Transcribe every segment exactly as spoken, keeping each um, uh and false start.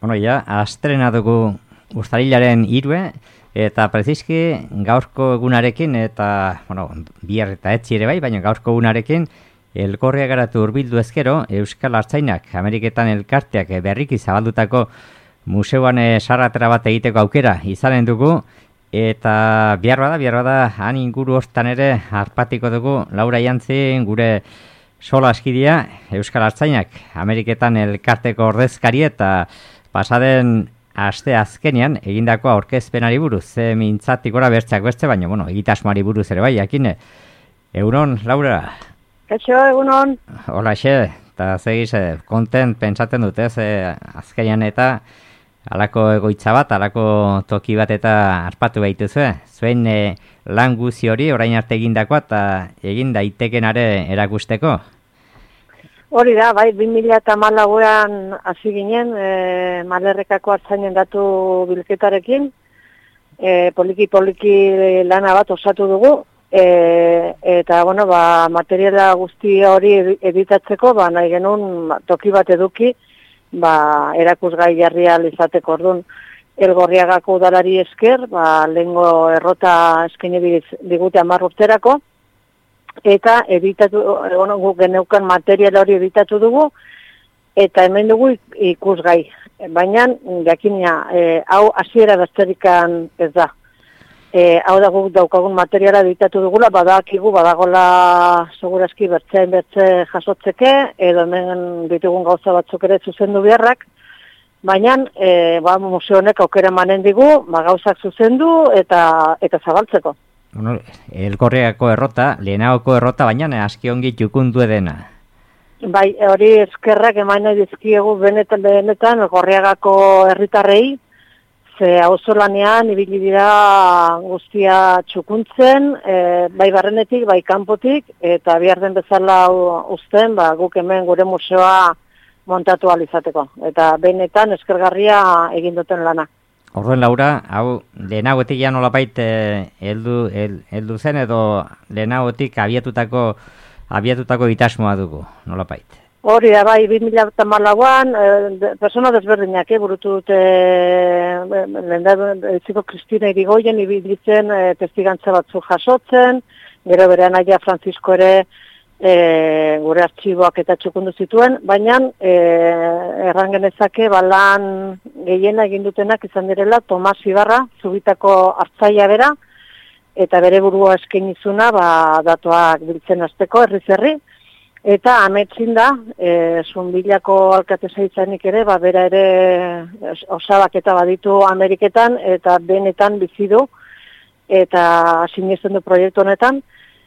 Bueno, ja, astrena dugu uztailaren hirue, eta preziski gaurko egunarekin, eta, bueno, bihar eta etzi ere bai, baina gaurko egunarekin, Elkorria garatu hurbildu ezkero, Euskal Artzainak, Ameriketan elkarteak berriki zabaldutako museoan sarratera bat egiteko aukera izanen dugu, eta bihar bada, bihar bada, han inguru hortan ere harpatiko dugu, Laura Jantzi, gure sola askidia, Euskal Artzainak, Ameriketan elkarteko ordezkari eta pasaden aste azkenean egindako aurkezpenari buruz, ze mintzatik gora bertzeak beste, baina, bueno, egitasmoari buruz ere bai, jakine. Egunon, Laura? Kaixo, egunon. Hola, xe, eta segiz, kontent pentsatzen dut, ez, azkenean eta halako egoitza bat, halako toki bat eta harpatu behituzue. Zuen e, lan guzi hori orain arte egindakoa eta egin daitekenare erakusteko? Hori da, bai, bi mila hamalauean hasi ginen, e, Malerrekako Artzainen datu bilketarekin, e, poliki-poliki lana bat osatu dugu, e, eta, bueno, ba, materiala guzti hori editatzeko, ba, nahi genuen toki bat eduki, ba, erakusgai jarri ahal izateko orduan. Elgorriagako udalari esker, ba, lehengo errota eskaini digute hamar urterako, eta editatu, bueno, guk geneukan material hori editatu dugu, eta hemen dugu ikusgai. Baina, jakina, e, hau hasiera besterikan ez da. E, hau da guk daukagun materiala editatu dugula, badakigu, badagola segurazki bertzean bertze jasotzeke, edo hemen ditugun gauza batzuk ere zuzendu beharrak, baina, e, ba, museo honek aukera manen digu, ba, gauzak zuzendu eta eta zabaltzeko. Bueno, Elkorriako errota, lehenagoko errota, baina aski ongi txukundu edena. Bai, hori eskerrak eman nahi dizkiegu benetan benetan Elkorriagako herritarrei, ze auzolanean ibili dira guztia txukuntzen, e, bai barrenetik, bai kanpotik, eta behar den bezala uzten, ba, guk hemen gure museoa montatu ahal izateko. Eta benetan eskergarria egin duten lana. Orduen, Laura, hau lehenagotik ja nolapait heldu heldu zen edo lehenagotik abiatutako abiatutako itasmoa dugu, nolapait. Hori da, bai, bi mila hamalauan, e, persona desberdinak, eh, burutu dute e, lehendabiziko Kristina Irigoyen ibilitzen e, testigantza batzuk jasotzen, gero bere anaia Francisco ere e, gure artxiboak eta txukundu zituen, baina e, erran genezake balan gehiena egin dutenak izan direla Tomas Ibarra, Zubitako artzaia bera, eta bere burua eskainizuna ba, datuak biltzen hasteko herriz herri, eta ametsin da, e, Zunbilako alkatesa izanik ere, ba, bera ere osabak eta baditu Ameriketan, eta benetan bizi du, eta sinesten du proiektu honetan,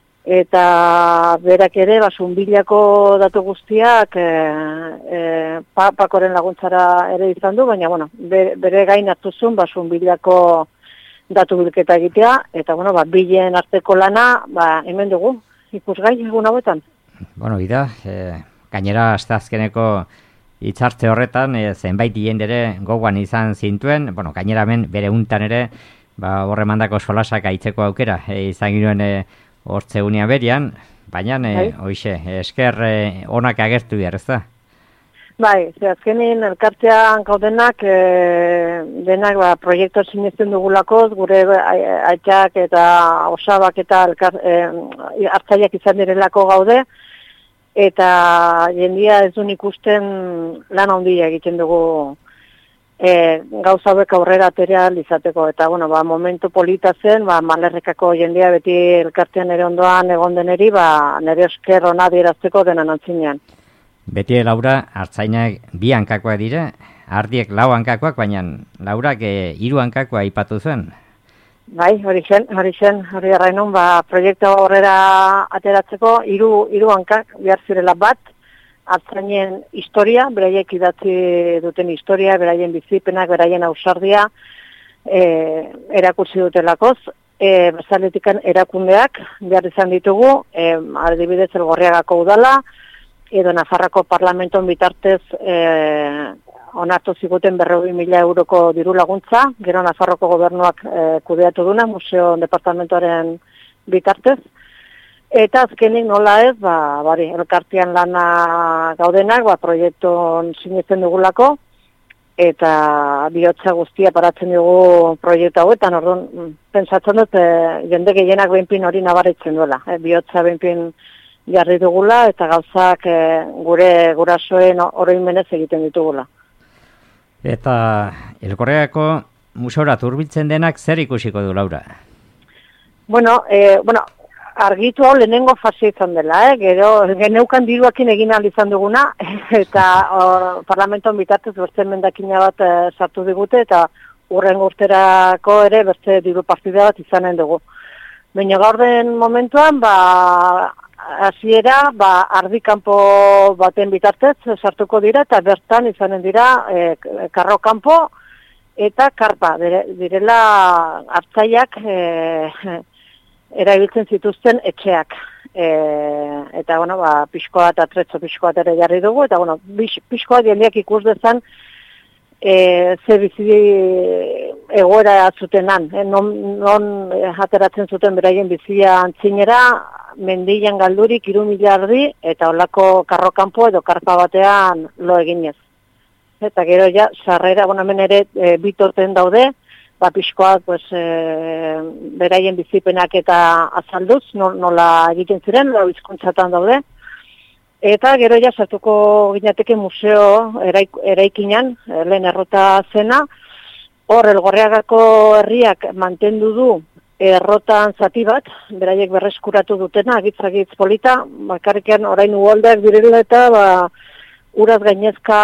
eta berak ere, ba, Zunbilako datu guztiak e, e, pa, pakoren laguntzara ere izan du, baina, bueno, bere, bere gain hartu zuen, ba, Zunbilako datu bilketa egitea, eta, bueno, ba, bilen arteko lana, ba, hemen dugu, ikusgai egun hauetan. Bueno, ida, e, gainera azte azkeneko hitzartze horretan, e, zenbait jendere gogoan izan zintuen, bueno, gainera hemen bere untan ere, ba, horre mandako solasak aitzeko aukera, e, izan ginoen e, hortze unia berian, baina, e, hoxe, esker e, onak agertu behar, ez da? Bai, ze azkenin elkartean gaudenak, e, denak ba, proiektu sinesten dugulakoz, gure aitak eta osabak eta elkar, e, hartzaiak izan direlako gaude, eta jendia ez duen ikusten lan handia egiten dugu e, gauza hauek aurrera atereal izateko. Eta, bueno, ba, momentu polita zen, ba, Malerrekako jendia beti elkartean ere ondoan egon deneri, ba, nire esker hona adierazteko denan antzinean. Beti, Laura, hartzainak bi hankakoak dire, ardiek lau hankakoak, baina Laurak e, hiru hankakoa aipatu zuen. Bai, hori zen, hori zen, hori errainun, ba, proiektu horrera ateratzeko hiru hiru hankak behar zirela bat, hartzainen historia, beraiek idatzi duten historia, beraien bizipenak, beraien ausardia, e, erakutsi dutelakoz, e, bezaletikan erakundeak behar izan ditugu, e, adibidez Elgorriagako udala, edo Nafarrako parlamenton bitartez e, onartu ziguten berrogei mila euroko diru laguntza, gero Nafarroko gobernuak e, kudeatu duna, museo departamentoaren bitartez. Eta azkenik nola ez, ba, bari, elkartean lana gaudenak, ba, proiektuan sinesten dugulako, eta bihotza guztia paratzen dugu proiektu hauetan, orduan, pentsatzen dut, e, jende gehienak behinpin hori nabaritzen duela. E, bihotza behinpin jarri dugula, eta gauzak e, gure gurasoen oroimenez egiten ditugula. Eta Elkorriagako museora hurbiltzen denak zer ikusiko du, Laura? Bueno, e, bueno, argitu hau lehenengo fase izan dela, eh? Gero, geneukan diruakin egin ahal izan duguna, eta or, parlamentoan bitartez beste emendakina bat e, sartu digute, eta urren urterako ere beste diru partida bat izanen dugu. Baina gaur den momentuan, ba, hasiera, ba, ardikanpo baten bitartez sartuko dira, eta bertan izanen dira e, karro kanpo eta karpa, direla hartzaiak e, erabiltzen zituzten etxeak. E, eta, bueno, ba, pixkoa eta atretzo pixkoa ere jarri dugu, eta, bueno, pixkoa jendeak ikus dezan e, ze bizi egoera zutenan, e, non, non ateratzen zuten beraien bizia antzinera, mendian galdurik hiru miliardi, eta olako karrokanpo edo karpa batean lo eginez. Eta gero ja, sarrera, bueno, hemen ere e, bitorten daude, ba, pixkoak, pues, e, beraien bizipenak eta azalduz, nola egiten ziren, lau hizkuntzatan daude. Eta gero ja, sartuko ginateke museo eraik, eraikinan, lehen errota zena, hor, Elgorriagako herriak mantendu du errotan zati bat, beraiek berreskuratu dutena, agitz-agitz polita, bakarriken orain uholdeak direla eta, ba, uraz gainezka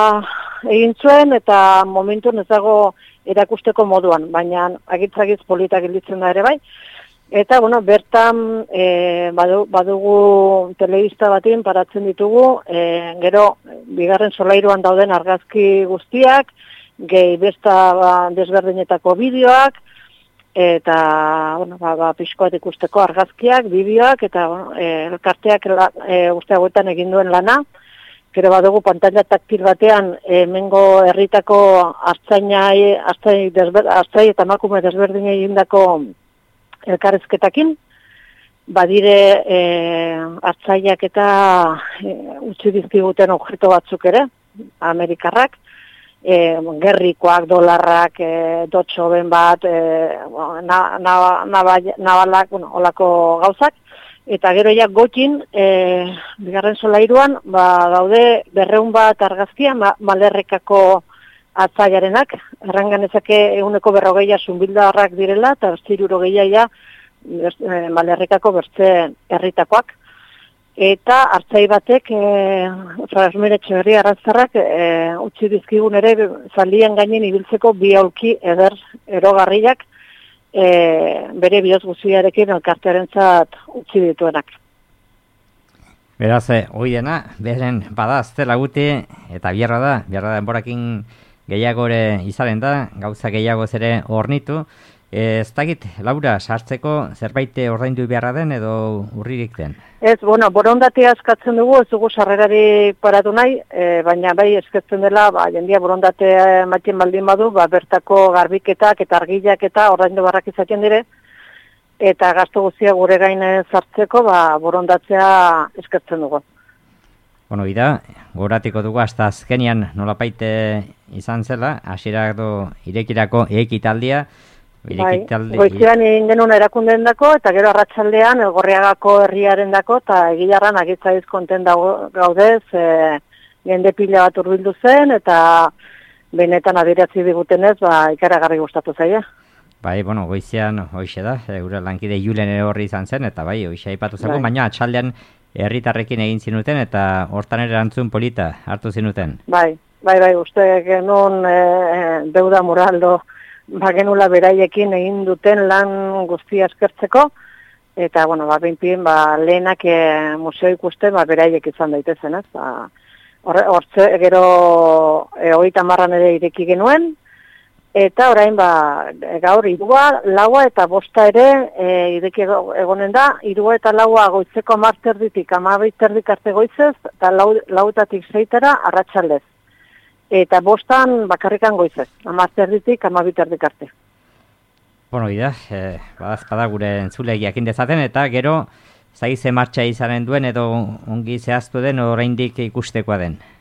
egin zuen, eta momentu ez dago erakusteko moduan, baina agitz-agitz polita gelditzen da ere bai. Eta, bueno, bertan e, badu, badugu telebista batin paratzen ditugu, e, gero, bigarren solairuan dauden argazki guztiak, gehi besta ba, desberdinetako bideoak, eta, bueno, ba, ba, pixkoat ikusteko argazkiak, bideoak, eta, bueno, e, elkarteak e, uste hauetan egin duen lana. Gero badugu pantalla taktil batean hemengo herritako hartzainai, hartzai, desber, hartzai eta emakume desberdinei egindako elkarrizketakin, badire e, hartzaiak eta e, utzi dizkiguten objektu batzuk ere, Amerikarrak, e, gerrikoak, dolarrak, e, dotxo ben bat, e, na, na, na, nabalak, bueno, olako gauzak, eta gero ja gotin, e, bigarren solairuan, ba, daude berreun bat argazkia, ma, malerrekako atzaiarenak, erranganezake eguneko berrogeia zunbildarrak direla, eta ziruro gehiaia e, malerrekako bertze herritakoak. Eta hartzai batek, e, Frasmeretxe berri arrazarrak, e, utzi dizkigun ere zaldian gainen ibiltzeko bi aulki eder erogarriak, e, bere bihotz guziarekin elkartearentzat utzi dituenak. Beraz, hoi dena, beren bada aztela guti, eta biarra da, biarra da enborakin gehiago ere izaren da, gauza gehiago ere hornitu. Ez dakit, Laura, sartzeko zerbait ordaindu beharra den edo urririk den? Ez, bueno, borondatea eskatzen dugu, ez dugu sarrerari paratu nahi, e, baina bai eskatzen dela, ba, jendia borondatea ematen baldin badu, ba, bertako garbiketak eta argilak eta ordaindu barrak izaten dire, eta gastu guztia gure gain sartzeko, ba, borondatzea eskatzen dugu. Bueno, ida, goratiko dugu hasta azkenian nolapaite izan zela, hasierak do irekirako ekitaldia. Bai, goizian egin genuen erakundeen dako, eta gero arratsaldean Elgorriagako herriaren dako, eta egilarran agitzaiz konten gaudez, e, jende pila bat hurbildu zen, eta benetan adierazi digutenez, ba, ikaragarri gustatu zaia. Bai, bueno, goizian hoixe da, gure lankide Julen ere horri izan zen, eta bai, hoixe aipatu zago, bai. Baina atxaldean herritarrekin egin zinuten, eta hortan ere erantzun polita hartu zinuten. Bai, bai, bai, uste genuen e, deuda moraldo, ba, genula beraiekin egin duten lan guztia eskertzeko, eta, bueno, ba, binpien, ba, lehenak e, museo ikusten, ba, beraiek izan daitezen, ez? Ba, hortze, gero, e, hogeita marran ere ireki genuen, eta orain, ba, gaur, irua, laua eta bosta ere e, ireki egonen da, irua eta laua goitzeko amarterditik, amabiterdik arte goitzez, eta lau, lautatik zeitara arratsaldez. Eta bostan bakarrikan goizez, amazterditik, amabiterdik arte. Bueno, ida, eh, badazpada gure entzuleak jakin dezaten, eta gero zaize martxa izanen duen edo ongi zehaztu den oraindik ikustekoa den.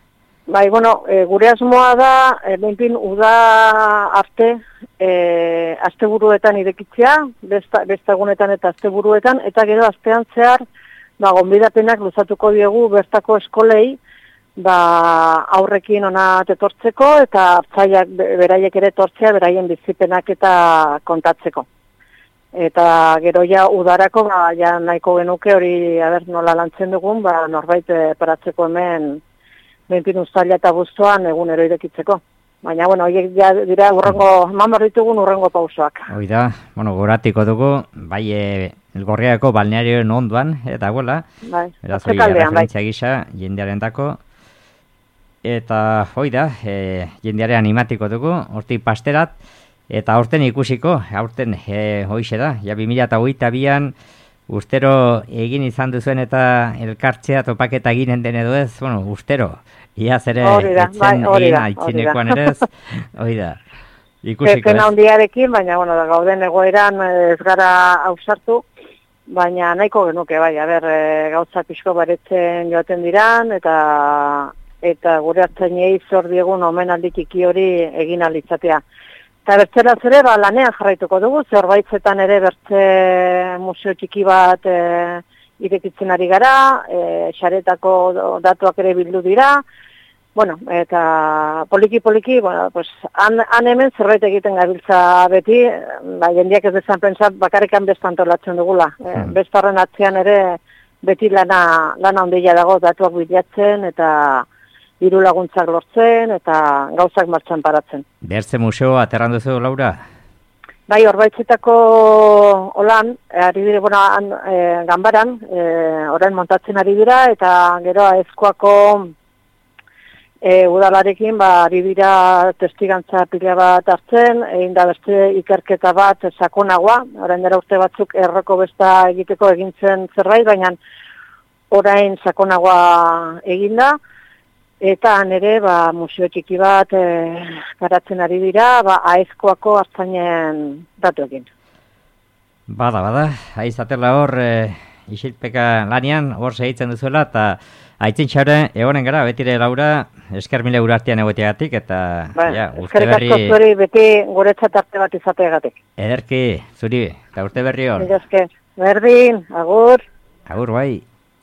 Bai, bueno, e, gure asmoa da, e, behinpin, uda arte, e, asteburuetan irekitzea, besta, bestagunetan eta asteburuetan, eta gero astean zehar, ba, gonbidapenak luzatuko diegu bertako eskolei, ba, aurrekin ona etortzeko, eta hartzaiak beraiek ere etortzea, beraien bizipenak eta kontatzeko. Eta gero ja udarako, ba, ja nahiko genuke hori, aber, nola lantzen dugun, ba, norbait e, paratzeko hemen, behinpin uztaila eta guztuan egunero irekitzeko. Baina, bueno, horiek ja dira urrengo, eman behar ditugun urrengo pausoak. Hoi da, bueno, goratiko dugu, bai, e, Elgorriako balnearioen onduan, eta gola, bai, beraz hori referentzia gisa, jendearen dako, eta hoi da, e, jendearen animatiko dugu, hortik pasterat, eta aurten ikusiko, aurten e, hoixe da, ja bi mila hogeita bian, ustero egin izan duzuen eta elkartzea topaketa eginen den edo ez, bueno, ustero, iaz ere etzen egin aitzinekoan ere ez, hori da, ikusiko ez. Pena handiarekin, baina, bueno, da, gauden egoeran ez gara ausartu, baina nahiko genuke, bai, a ber, e, gauza pixko baretzen joaten diran, eta eta gure hartzainei zor diegun omenaldi txiki hori egin alitzatea. Eta bertzeraz ere, ba, lanean jarraituko dugu, zerbaitzetan ere bertze museo txiki bat e, irekitzen ari gara, e, xaretako datuak ere bildu dira, bueno, eta poliki-poliki, bueno, pues, han, han hemen zerbait egiten gabiltza beti, ba, jendeak ez dezan pentsat, bakarrikan bestantolatzen dugula. E, bestarren atzean ere beti lana, lana ondila dago datuak bilatzen, eta diru laguntzak lortzen eta gauzak martxan paratzen. Bertze museo aterran duzu, Laura? Bai, Orbaitzetako holan, ari dire, bueno, an, e, ganbaran, e, orain montatzen ari dira, eta gero Aezkoako e, udalarekin, ba, ari dira testigantza pila bat hartzen, egin da beste ikerketa bat sakonagoa, orain dira urte batzuk erroko besta egiteko egintzen zerbait, baina orain sakonagoa eginda, eta nere, ba, museo txiki bat e, garatzen ari dira, ba, Aezkoako hartzainen datuekin. Bada, bada, aizatela hor, e, isilpeka lanian, hor segitzen duzuela, eta aitzin txaure, egonen gara, betire Laura, esker mile urartian egoteagatik, eta, ba, ja, urte berri... Eskerrik asko zuri, beti guretzat arte bat izateagatik. Ederki, zuri, eta urte berri hor. Esker, berdin, agur. Agur, bai.